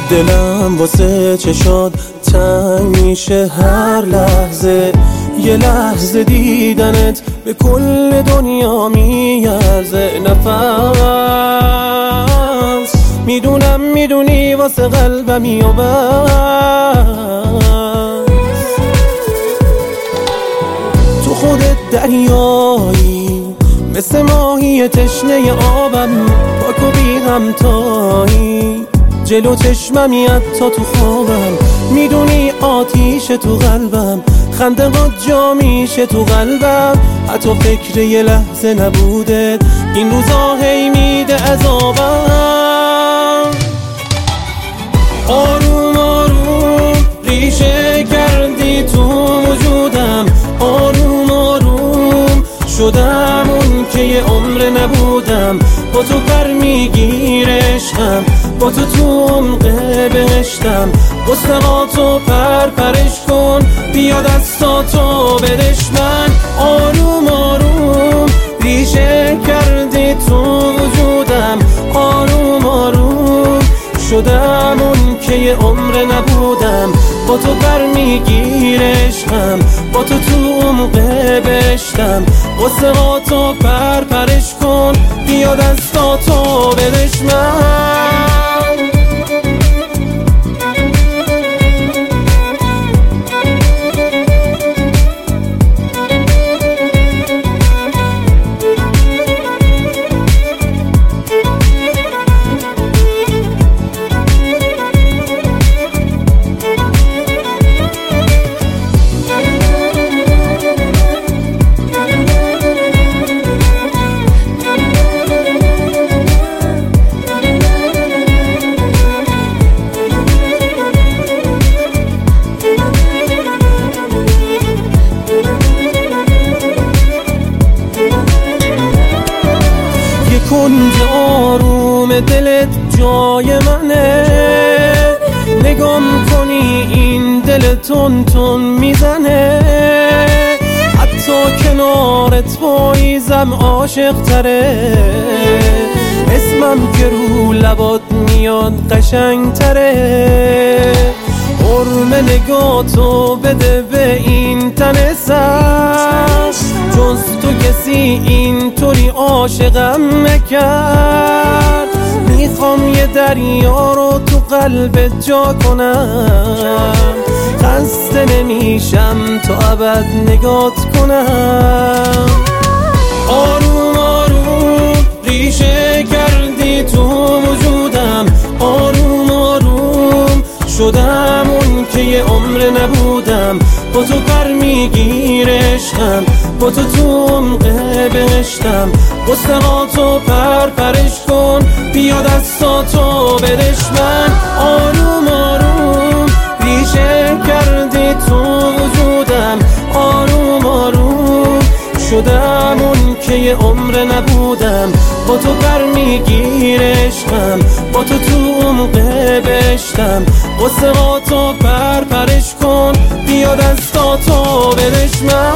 دلم واسه چشات تنگ میشه هر لحظه، یه لحظه دیدنت به کل دنیا میارزه. نفس میدونم میدونی واسه قلبمی و بس، تو خودت دریایی مثل ماهی تشنه آبم، پاک و بی همتایی جلو چشممی حتی تو خوابم. میدونی آتیش تو قلبم، خنده ها جا میشه تو قلبم. حتی فکر یه لحظه نبوده این روزا هی میده عذابم. آروم آروم ریشه کردی تو وجودم، آروم آروم شدم اون که یه عمر نبودم. با تو پر میگیرشم، با تو عمق بهشتم. گستقاتو پرش کن، بیا دستاتو بدش من. آروم آروم ریشه کردی تو وجودم، آروم آروم شدم اون که یه عمر نبودم. با تو پر میگیرشم، با تو عمق بهشتم. گستقاتو پرش کن، بیا دستاتو بدش من. کنج آروم دلت جای منه، نگام کنی این دل تون تون میزنه. حتی کنارت پاییزم عاشق تره، اسمم که رو لبات میاد قشنگ تره. حرم نگاتو بده به این تن سر، جز تو کسی اینطوری عاشقم نکرد. میخوام یه دریا رو تو قلبت جا کنم، خسته نمیشم تا ابد نگات کنم. آروم آروم ریشه کردی تو وجودم، آروم آروم شدم اون که یه عمر نبودم. با تو پر میگیرشم، با تو عمق بهشتم. گستقاتو پرش کن، بیا دستاتو بدش من. آروم آروم ریشه کردی تو وجودم، آروم آروم شدم اون که یه عمر نبودم. با تو پر میگیرشم، با تو عمق بهشتم. گستقاتو پرش کن، بیا دستاتو بدش من.